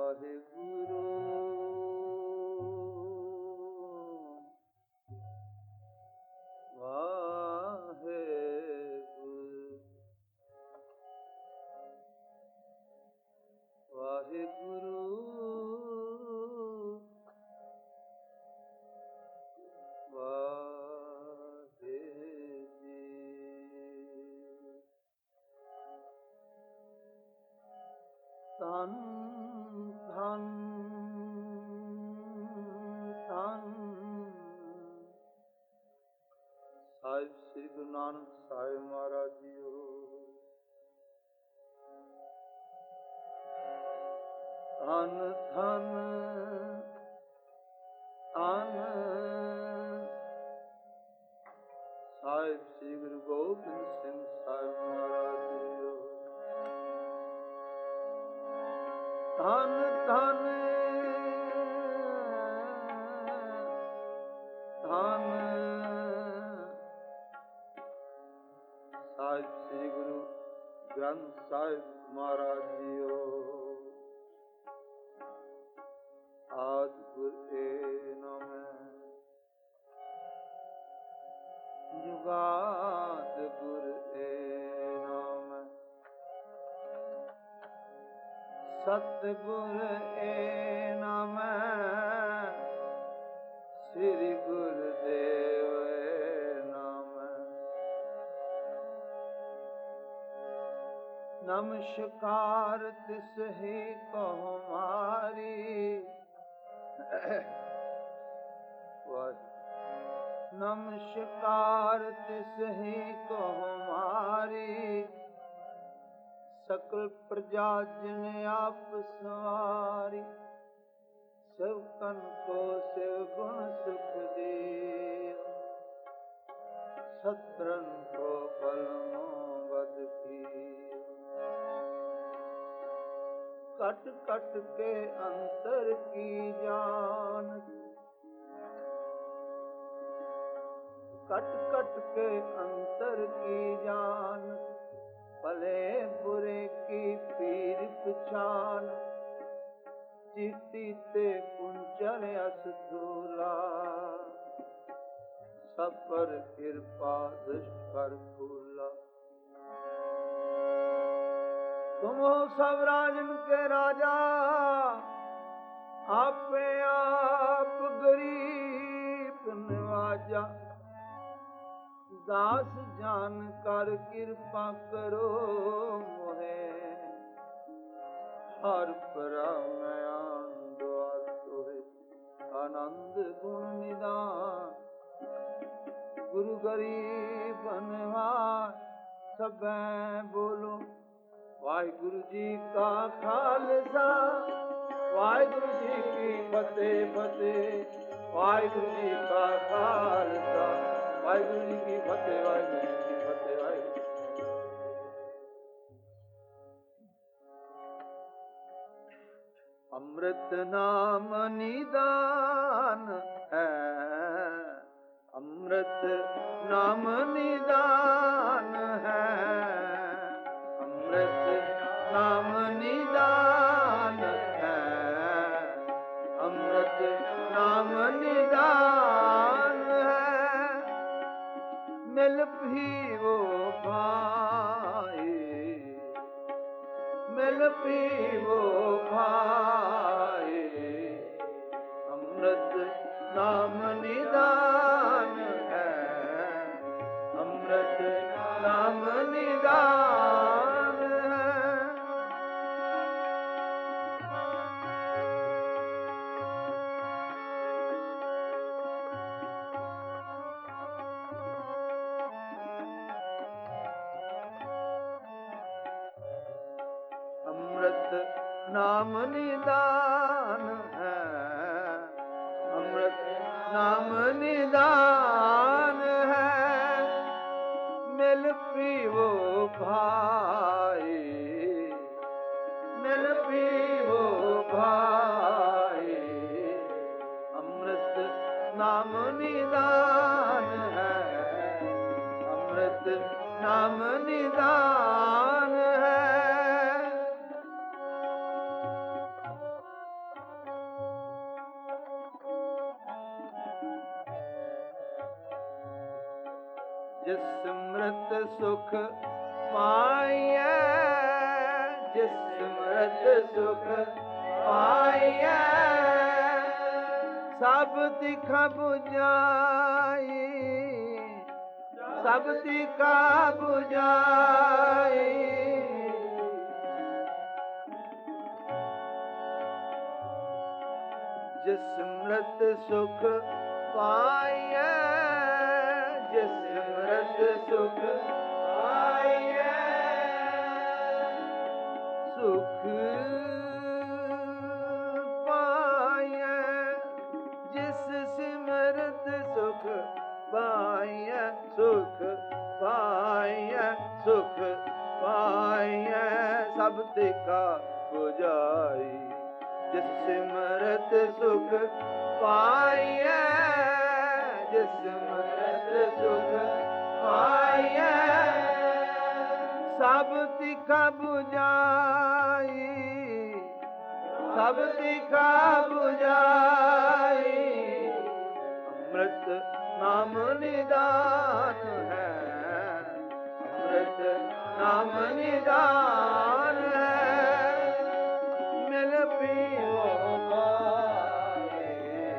ਧੰਨ ਧੰਨ ਧੰਨ ਸਾਹਿਬ ਸ੍ਰੀ ਗੁਰੂ ਨਾਨਕ ਸਾਹਿਬ ਮਹਾਰਾਜ ਜੀਓ। ਧੰਨ ਧੰਨ ਧੰਨ ਸਾਹਿਬ ਸ੍ਰੀ ਗੁਰੂ ਗੋਬਿੰਦ ਸਿੰਘ ਸਾਹਿਬ ਮਹਾਰਾਜ ਜੀਓ। ਧੰਨ ਧੰਨ ਧੰਨ ਸਾਹਿਬ ਸ੍ਰੀ ਗੁਰੂ ਗ੍ਰੰਥ ਸਾਹਿਬ ਮਹਾਰਾਜ ਜੀਓ। ਆਦਿ ਗੁਰ ਏ ਨਮੈ ਜੁਗਾਦ ਗੁਰ ਏ ਨਮੈ ਸਤਿਗੁਰ ਏ ਨਮੈ ਸ੍ਰੀ ਗੁਰਦੇਵ ਏ ਨਮੈ। ਨਮਸਕਾਰ ਤਿਸ ਹੀ ਕਹੁ ਮਾਰੀ ਨਮਸਕਾਰ ਤਿਸ ਹੀ ਕਹੁ ਮਾਰੀ ਸਕਲ ਪ੍ਰਜਾ ਜਿਨ ਆਪ ਸਵਾਰੀ ਸਭ ਕਨ ਕੋ ਸਿਵ ਗੁਣ ਸੁਖ ਦੇ ਸਤਰਨ ਕੋ ਬਲਮੋ ਬਦ ਕੀ ਕਟ ਕਟ ਕੇ ਅੰਤਰ ਕੀ ਜਾਨ ਕਟ ਕਟ ਕੇ ਅੰਤਰ ਕੀ ਜਾਨ ਭਲੇ ਬੁਰੇ ਕੀ ਪੀਰ ਪਛਾਨ ਚਿੱਤੀ ਤੇ ਕੁੰਚਲ ਅਸ ਧੂਲਾ ਸਭ ਪਰ ਕਿਰਪਾ ਦ੍ਰਿਸ਼ਟ ਕਰ ਭੂਲਾ। ਤੁਮ ਹੋ ਸਭ ਰਾਜਨ ਕੇ ਰਾਜਾ ਆਪੇ ਆਪ ਗਰੀਬ ਨਿਵਾਜਾ ਦਾਸ ਜਾਨ ਕਰ ਕਿਰਪਾ ਕਰੋ ਮੋਹੇ ਹਰ ਪਰਮਿਆਨ ਦੁਆ ਤੋਰੇ ਆਨੰਦ ਗੁਣ ਨਿਦਾਨ ਗੁਰੂ ਗਰੀਬ ਨਿਵਾਜ ਸਭੈ ਬੋਲੋ ਵਾਹਿਗੁਰੂ ਜੀ ਕਾ ਖਾਲਸਾ ਵਾਹਿਗੁਰੂ ਜੀ ਕੀ ਫਤਿਹ ਫਤਿਹ ਵਾਹਿਗੁਰੂ ਜੀ ਕਾ ਖਾਲਸਾ ਵਾਹਿਗੁਰੂ ਜੀ ਕੀ ਫਤਿਹ ਵਾਹਿਗੁਰੂ ਜੀ ਕੀ ਫਤਿਹ ਵਾਹਿਗੁਰੂ। ਅੰਮ੍ਰਿਤ ਨਾਮ ਨਿਦਾਨ ਹੈ ਅੰਮ੍ਰਿਤ ਨਾਮ ਨਿਦਾਨ ਹੈ ਅੰਮ੍ਰਿਤ ਨਾਮ ਨਿਦਾਨ ਹੈ ਅੰਮ੍ਰਿਤ ਨਾਮ ਨਿਦਾਨ ਹੈ ਮਿਲ ਪੀਵੋ ਭਾਈ ਮਿਲ ਪੀਵੋ ਭਾਈ ਅੰਮ੍ਰਿਤ ਨਾਮ ਨਿਦਾਨ ਹੈ ਅੰਮ੍ਰਿਤ ਨਾਮ ਨਿਦਾਨ ਹੈ। ਅੰਮ੍ਰਿਤ ਨਾਮ ਨਿਦਾਨ ਹੈ ਅੰਮ੍ਰਿਤ ਨਾਮ ਨਿਦਾਨ ਹੈ ਮਿਲ ਪੀਵੋ ਭਾਈ ਮਿਲ ਪੀਵੋ ਭਾਈ ਅੰਮ੍ਰਿਤ ਨਾਮ ਨਿਦਾਨ ਹੈ ਅੰਮ੍ਰਿਤ ਨਾਮ ਨਿਦਾਨ ਹੈ। ਜਿਸ ਸਿਮਰਤ ਸੁਖ ਪਾਈਐ, ਜਿਸ ਸਿਮਰਤ ਸੁਖ ਪਾਈਐ, ਸਭ ਤਿਖਾ 부ਝਾਈ, ਸਭ ਤਿਖਾ 부ਝਾਈ। ਜਿਸ ਸਿਮਰਤ ਸੁਖ ਪਾਈਐ, ਜਿਸ ਸਿਮਰਤ ਸੁਖ ਪਾਈਐ, ਸੁਖ ਪਾਈਐ, ਜਿਸ ਸਿਮਰਤ ਸੁਖ ਪਾਈਐ, ਸੁਖ ਪਾਈਐ, ਸੁਖ ਪਾਈਐ, ਸਭ ਤਿਖਾ 부ਝਾਈ। ਜਿਸ ਸਿਮਰਤ ਸੁਖ ਪਾਈਐ, ਜਿਸ ਸਿਮਰਤ ਸੁਖ ਪਾਈਐ, ਸਭ ਤਿਖਾ 부ਝਾਈ, ਸਭ ਤਿਖਾ 부ਝਾਈ। ਅੰਮ੍ਰਿਤ ਨਾਮ ਨਿਦਾਨ ਹੈ, ਅੰਮ੍ਰਿਤ ਨਾਮ ਨਿਦਾਨ ਹੈ, ਮਿਲ ਪੀਵੋ ਭਾਈ,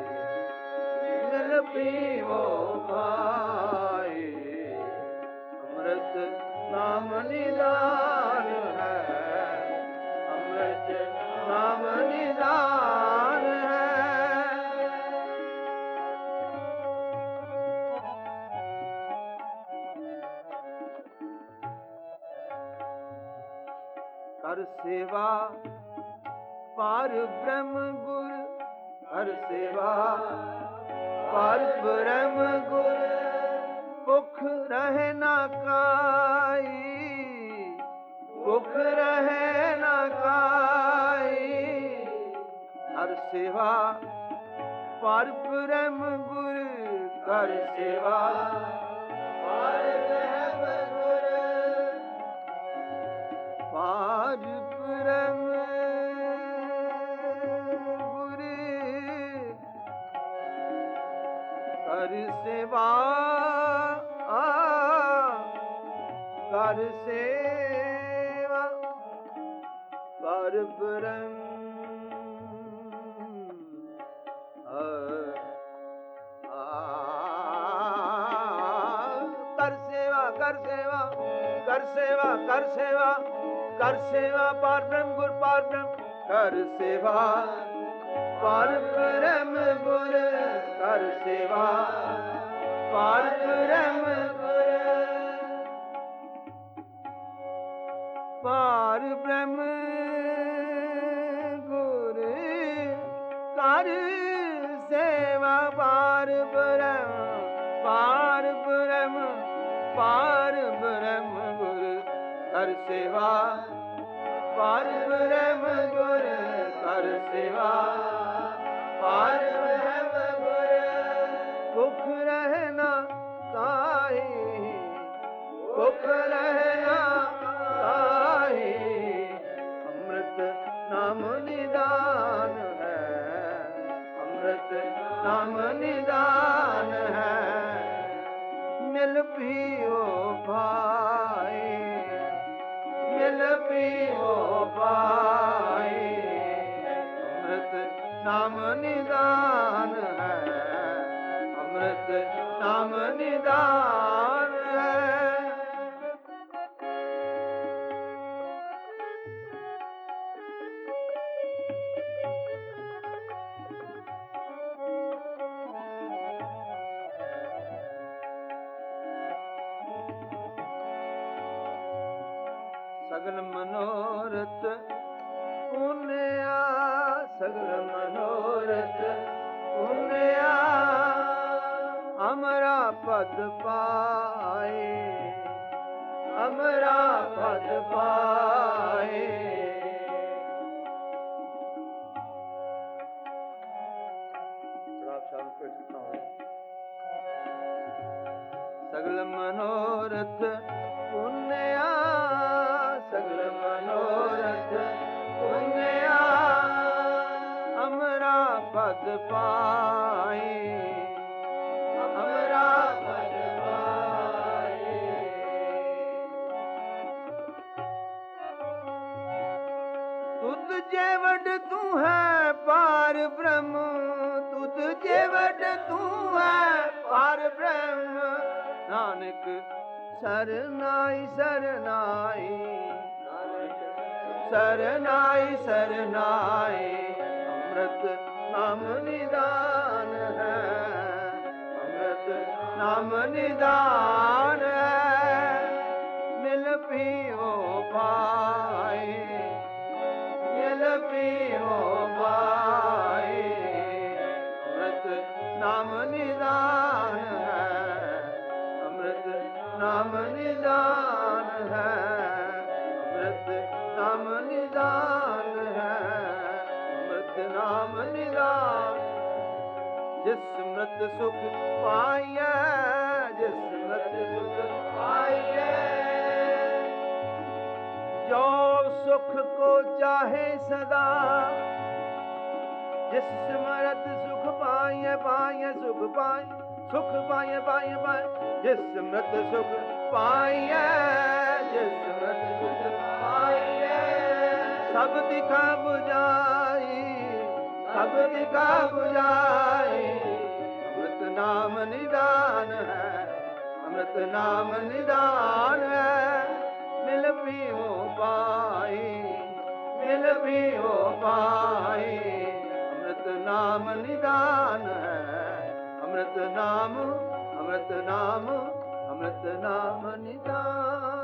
ਮਿਲ ਪੀਵੋ ਭਾਈ। ਅੰਮ੍ਰਿਤ ਨਾਮ ਨਿਦਾਨ ਹੈ, ਅੰਮ੍ਰਿਤ ਨਾਮ ਨਿਦਾਨ ਹੈ। ਕਰ ਸੇਵਾ ਪਾਰ ਬ੍ਰਹਮ ਗੁਰ, ਹਰ ਸੇਵਾ ਪਾਰ ਬ੍ਰਹਮ ਗੁਰ, ਭੁਖ ਰਹੇ ਨਾ ਕਾਈ, ਭੁਖ ਰਹੇ ਨਾ ਕਾਈ। ਹਰ ਸੇਵਾ ਪਾਰ ਬ੍ਰਹਮ ਗੁਰ, ਕਰ ਸੇਵਾ ਪਾਰ ਬ੍ਰਹਮ ਗੁਰ, ਪਾਰ ਬ੍ਰਹਮ ਕਰ ਸੇਵਾ, ਕਰ ਸੇਵਾ ਪਾਰ ਬ੍ਰਹਮ, ਕਰ ਸੇਵਾ, ਕਰ ਸੇਵਾ, ਕਰ ਸੇਵਾ, ਕਰ ਸੇਵਾ, ਕਰ ਸੇਵਾ ਪਾਰ ਬ੍ਰਹਮ ਗੁਰ, ਪਾਰ ਬ੍ਰਹਮ, ਕਰ ਸੇਵਾ ਪਾਰ ਬ੍ਰਹਮ ਗੁਰ, ਕਰ ਸੇਵਾ ਪਾਰ ਬ੍ਰਹਮ ਗੁਰ, ਪਾਰ ਬ੍ਰਹਮ ਗੁਰ, ਕਰ ਸੇਵਾ ਪਾਰ ਬ੍ਰਹਮ, ਪਾਰ ਬ੍ਰਹਮ, ਪਾਰ ਬ੍ਰਹਮ ਗੁਰ, ਕਰ ਸੇਵਾ ਪਾਰ ਬ੍ਰਹਮ ਗੁਰ, ਕਰ ਸੇਵਾ ਪਾਰ ਬ੍ਰਹਮ ਗੁਰ, ਭੁਖ ਰਹੇ ਨਾ ਕਾਈ, ਭੁਖ ਰਹੇ ਨਾ ਕਾਈ। ਅੰਮ੍ਰਿਤ ਨਾਮ ਨਿਦਾਨ ਹੈ, ਅੰਮ੍ਰਿਤ ਨਾਮ ਨਿਦਾਨ ਹੈ, ਮਿਲ ਪੀਓ ਭਾਈ, ਮਿਲ ਪੀਓ ਭਾਈ। ਅੰਮ੍ਰਿਤ ਨਾਮ ਨਿਦਾਨ ਹੈ, ਅੰਮ੍ਰਿਤ ਨਾਮ ਨਿਦਾਨ ਹੈ। ਸਗਲ ਮਨੋਰਥ ਪੁੰਨਿਆ, ਸਗਲ ਮਨੋਰਥ ਪੁੰਨਿਆ, ਅਮਰਾ ਪਦ ਪਾਏ, ਅਮਰਾ ਪਦ ਪਾਏ। ਸਗਲ ਮਨੋਰਥ ਪੁੰਨਿਆ, ਸਗਲ ਮਨੋਰਥ ਪੁੰਨਿਆ, ਅਮਰਾ ਪਦ ਪਾਏ, ਅਮਰਾ ਪਦ ਪਾਏ। तुझे वड तू है पार ब्रह्म, तुझे वड तू है पार ब्रह्म। नानक सरनाई सरनाई, सरनाई सरनाई, अमृत नाम निदान है, अमृत नाम निदान है। मिल पियो पाए, मिल पियो पाए, अमृत नाम निदान है, अमृत नाम निदान है, अमृत नाम निदान है, अमृत नाम निदान। जिस मृत सुख पाइए, जिस मृत सुख पाइए, जो सुख को चाहे सदा, जिस स्मृत सुख पाइए पाइए सुख पाइए, सुख पाइए पाइए पाइए, जिस स्मृत सुख पाइए, जिस स्मृत सुख पाइए, सब दिखा बुझाई, सब दिखा बुझाई। अमृत नाम निदान है, अमृत नाम निदान है। मिल पियो पाई, मिल पियो पाई, अमृत नाम निदान है, अमृत नाम, अमृत नाम, अमृत नाम निदान।